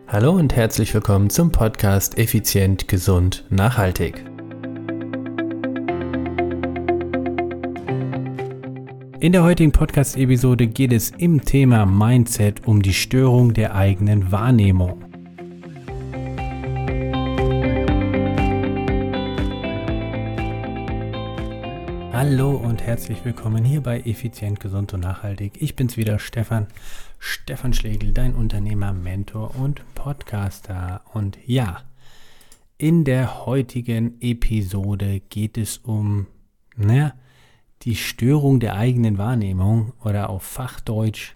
Hallo und herzlich willkommen zum Podcast Effizient, Gesund, Nachhaltig. In der heutigen Podcast-Episode geht es im Thema Mindset um die Störung der eigenen Wahrnehmung. Hallo und herzlich willkommen hier bei Effizient, Gesund und Nachhaltig. Ich bin's wieder, Stefan Schlegel, dein Unternehmer, Mentor und Podcaster. Und ja, in der heutigen Episode geht es um die Störung der eigenen Wahrnehmung oder auf Fachdeutsch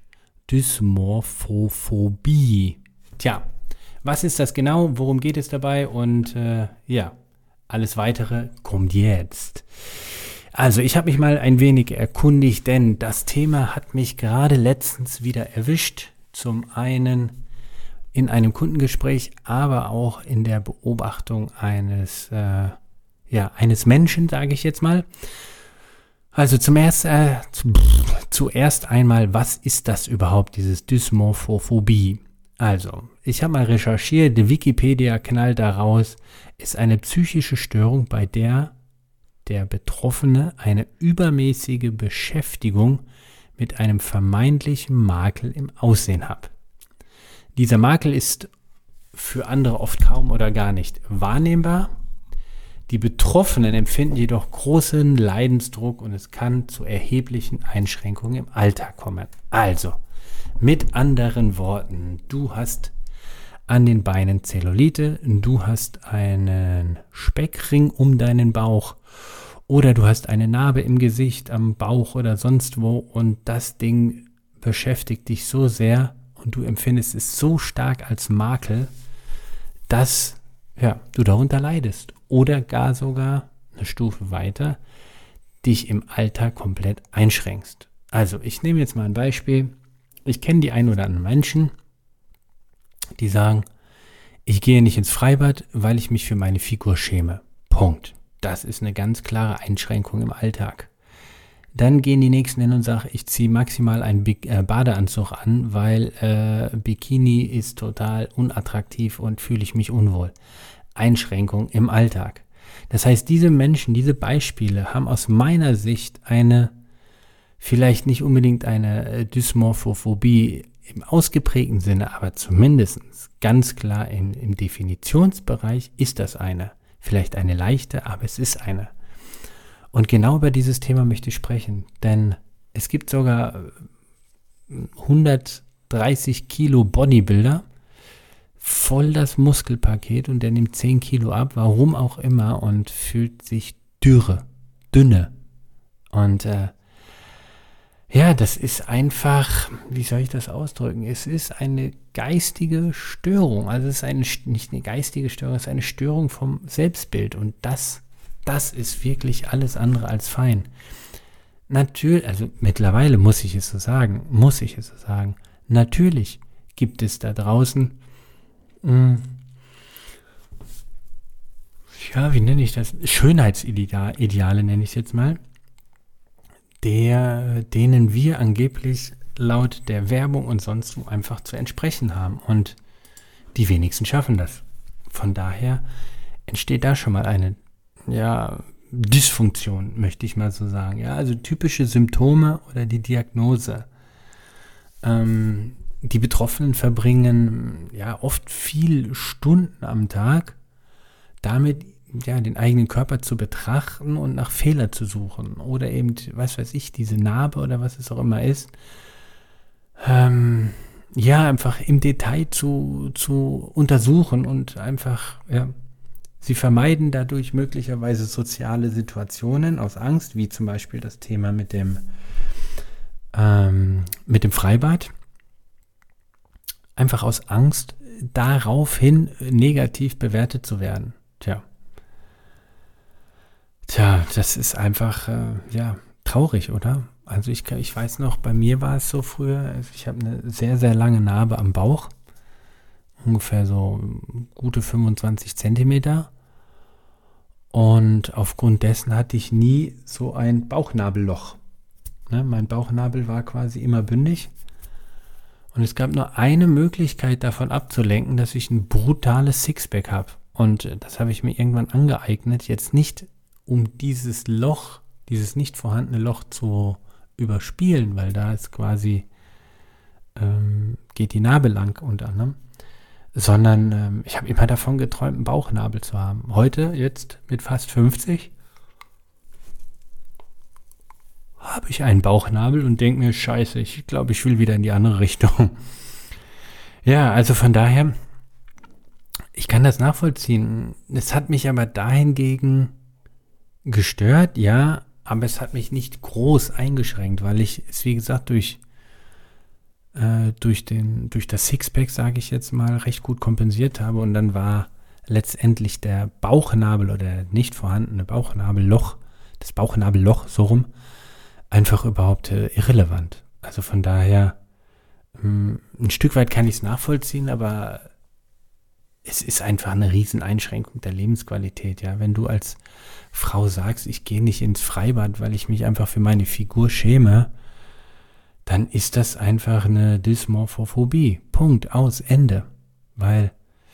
Dysmorphophobie. Tja, was ist das genau? Worum geht es dabei? Und alles Weitere kommt jetzt. Also ich habe mich mal ein wenig erkundigt, denn das Thema hat mich gerade letztens wieder erwischt. Zum einen in einem Kundengespräch, aber auch in der Beobachtung eines Menschen, sage ich jetzt mal. Also zuerst einmal, was ist das überhaupt, dieses Dysmorphophobie? Also, ich habe mal recherchiert, die Wikipedia knallt da raus, ist eine psychische Störung, bei der der Betroffene eine übermäßige Beschäftigung mit einem vermeintlichen Makel im Aussehen hat. Dieser Makel ist für andere oft kaum oder gar nicht wahrnehmbar. Die Betroffenen empfinden jedoch großen Leidensdruck und es kann zu erheblichen Einschränkungen im Alltag kommen. Also, mit anderen Worten, du hast an den Beinen Zellulite, du hast einen Speckring um deinen Bauch oder du hast eine Narbe im Gesicht, am Bauch oder sonst wo und das Ding beschäftigt dich so sehr und du empfindest es so stark als Makel, dass du darunter leidest oder gar sogar eine Stufe weiter dich im Alltag komplett einschränkst. Also ich nehme jetzt mal ein Beispiel. Ich kenne die ein oder anderen Menschen, die sagen, ich gehe nicht ins Freibad, weil ich mich für meine Figur schäme. Punkt. Das ist eine ganz klare Einschränkung im Alltag. Dann gehen die Nächsten hin und sagen, ich ziehe maximal einen Badeanzug an, weil Bikini ist total unattraktiv und fühle ich mich unwohl. Einschränkung im Alltag. Das heißt, diese Menschen, diese Beispiele haben aus meiner Sicht vielleicht nicht unbedingt eine Dysmorphophobie im ausgeprägten Sinne, aber zumindest ganz klar im Definitionsbereich ist das eine. Vielleicht eine leichte, aber es ist eine. Und genau über dieses Thema möchte ich sprechen, denn es gibt sogar 130 Kilo Bodybuilder, voll das Muskelpaket und der nimmt 10 Kilo ab, warum auch immer, und fühlt sich dünne. Und das ist einfach, wie soll ich das ausdrücken? Es ist eine geistige Störung. Also es ist nicht eine geistige Störung, es ist eine Störung vom Selbstbild. Und das ist wirklich alles andere als fein. Natürlich, also mittlerweile muss ich es so sagen. Natürlich gibt es da draußen, wie nenne ich das? Schönheitsideale nenne ich es jetzt mal. Denen wir angeblich laut der Werbung und sonst wo einfach zu entsprechen haben. Und die wenigsten schaffen das. Von daher entsteht da schon mal eine Dysfunktion, möchte ich mal so sagen. Ja, also typische Symptome oder die Diagnose. Die Betroffenen verbringen oft viele Stunden am Tag damit, den eigenen Körper zu betrachten und nach Fehler zu suchen. Oder eben, diese Narbe oder was es auch immer ist, einfach im Detail zu untersuchen und einfach, sie vermeiden dadurch möglicherweise soziale Situationen aus Angst, wie zum Beispiel das Thema mit dem Freibad. Einfach aus Angst, daraufhin negativ bewertet zu werden. Tja, das ist einfach, traurig, oder? Also ich weiß noch, bei mir war es so früher, ich habe eine sehr, sehr lange Narbe am Bauch, ungefähr so gute 25 Zentimeter. Und aufgrund dessen hatte ich nie so ein Bauchnabelloch. Mein Bauchnabel war quasi immer bündig. Und es gab nur eine Möglichkeit davon abzulenken, dass ich ein brutales Sixpack habe. Und das habe ich mir irgendwann angeeignet, jetzt nicht um dieses Loch, dieses nicht vorhandene Loch zu überspielen, weil da ist quasi, geht die Narbe lang unter anderem, sondern ich habe immer davon geträumt, einen Bauchnabel zu haben. Heute, jetzt mit fast 50, habe ich einen Bauchnabel und denke mir, scheiße, ich glaube, ich will wieder in die andere Richtung. Ja, also von daher, ich kann das nachvollziehen. Es hat mich aber dahingegen gestört, ja, aber es hat mich nicht groß eingeschränkt, weil ich es, wie gesagt, durch das Sixpack, sage ich jetzt mal, recht gut kompensiert habe und dann war letztendlich der Bauchnabel oder nicht vorhandene Bauchnabelloch, das Bauchnabelloch so rum, einfach überhaupt irrelevant. Also von daher, ein Stück weit kann ich es nachvollziehen, aber es ist einfach eine riesen Einschränkung der Lebensqualität, ja. Wenn du als Frau sagst, ich gehe nicht ins Freibad, weil ich mich einfach für meine Figur schäme, dann ist das einfach eine Dysmorphophobie. Punkt, aus, Ende. Weil,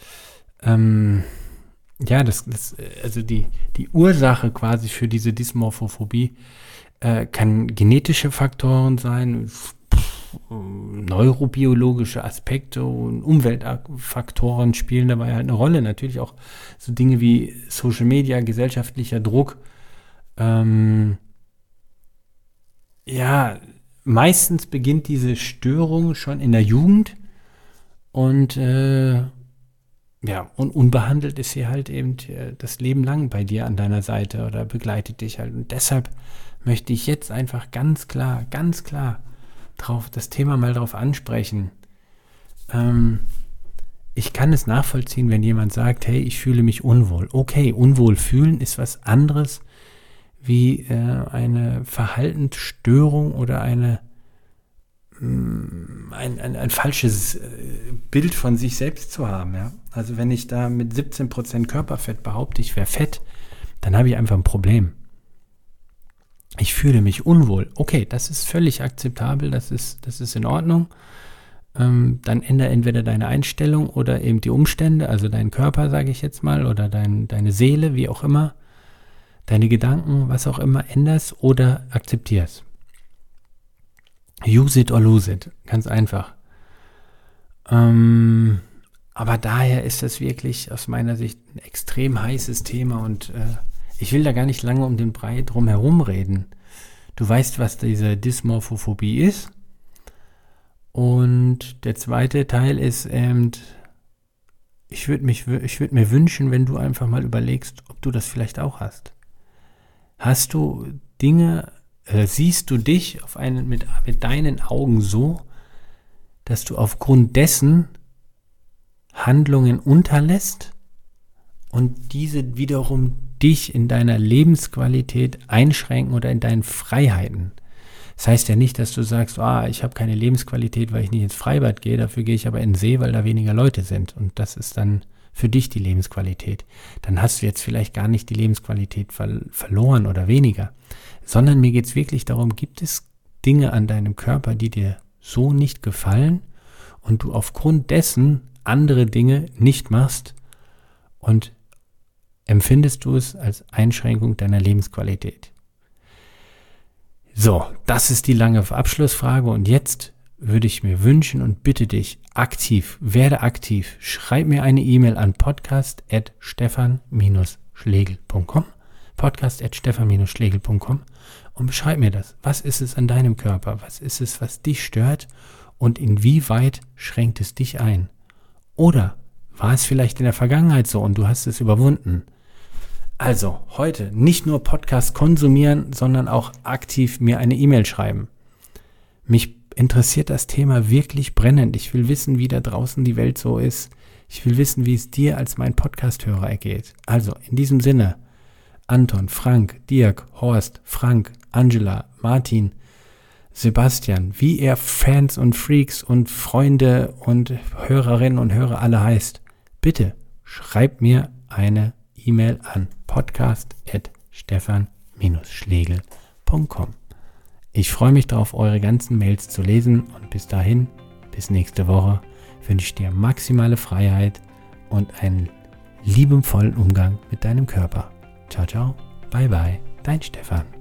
ja, also die Ursache quasi für diese Dysmorphophobie kann genetische Faktoren sein, neurobiologische Aspekte und Umweltfaktoren spielen dabei halt eine Rolle. Natürlich auch so Dinge wie Social Media, gesellschaftlicher Druck. Ja, meistens beginnt diese Störung schon in der Jugend und ja, und unbehandelt ist sie halt eben das Leben lang bei dir an deiner Seite oder begleitet dich halt. Und deshalb möchte ich jetzt einfach ganz klar das Thema mal drauf ansprechen. Ich kann es nachvollziehen, wenn jemand sagt, hey, ich fühle mich unwohl. Okay, unwohl fühlen ist was anderes wie eine Verhaltensstörung oder ein falsches Bild von sich selbst zu haben. Ja? Also wenn ich da mit 17% Körperfett behaupte, ich wäre fett, dann habe ich einfach ein Problem. Ich fühle mich unwohl. Okay, das ist völlig akzeptabel, das ist in Ordnung. Dann ändere entweder deine Einstellung oder eben die Umstände, also deinen Körper, sage ich jetzt mal, oder deine Seele, wie auch immer, deine Gedanken, was auch immer, änderst oder akzeptierst. Use it or lose it, ganz einfach. Aber daher ist das wirklich aus meiner Sicht ein extrem heißes Thema und ich will da gar nicht lange um den Brei drum herum reden. Du weißt, was diese Dysmorphophobie ist. Und der zweite Teil ist, ich würde mir wünschen, wenn du einfach mal überlegst, ob du das vielleicht auch hast. Hast du Dinge, siehst du dich mit deinen Augen so, dass du aufgrund dessen Handlungen unterlässt und diese wiederum dich in deiner Lebensqualität einschränken oder in deinen Freiheiten. Das heißt ja nicht, dass du sagst, ich habe keine Lebensqualität, weil ich nicht ins Freibad gehe, dafür gehe ich aber in den See, weil da weniger Leute sind und das ist dann für dich die Lebensqualität. Dann hast du jetzt vielleicht gar nicht die Lebensqualität verloren oder weniger, sondern mir geht es wirklich darum, gibt es Dinge an deinem Körper, die dir so nicht gefallen und du aufgrund dessen andere Dinge nicht machst und empfindest du es als Einschränkung deiner Lebensqualität? So, das ist die lange Abschlussfrage und jetzt würde ich mir wünschen und bitte dich werde aktiv, schreib mir eine E-Mail an podcast@stefan-schlegel.com und beschreib mir das. Was ist es an deinem Körper? Was ist es, was dich stört und inwieweit schränkt es dich ein? Oder war es vielleicht in der Vergangenheit so und du hast es überwunden? Also heute nicht nur Podcast konsumieren, sondern auch aktiv mir eine E-Mail schreiben. Mich interessiert das Thema wirklich brennend. Ich will wissen, wie da draußen die Welt so ist. Ich will wissen, wie es dir als mein Podcast-Hörer ergeht. Also in diesem Sinne, Anton, Frank, Dirk, Horst, Frank, Angela, Martin, Sebastian, wie ihr Fans und Freaks und Freunde und Hörerinnen und Hörer alle heißt, bitte schreibt mir eine E-Mail an podcast@stefan-schlegel.com. Ich freue mich darauf, eure ganzen Mails zu lesen und bis dahin, bis nächste Woche wünsche ich dir maximale Freiheit und einen liebevollen Umgang mit deinem Körper. Ciao, ciao, bye, bye, dein Stefan.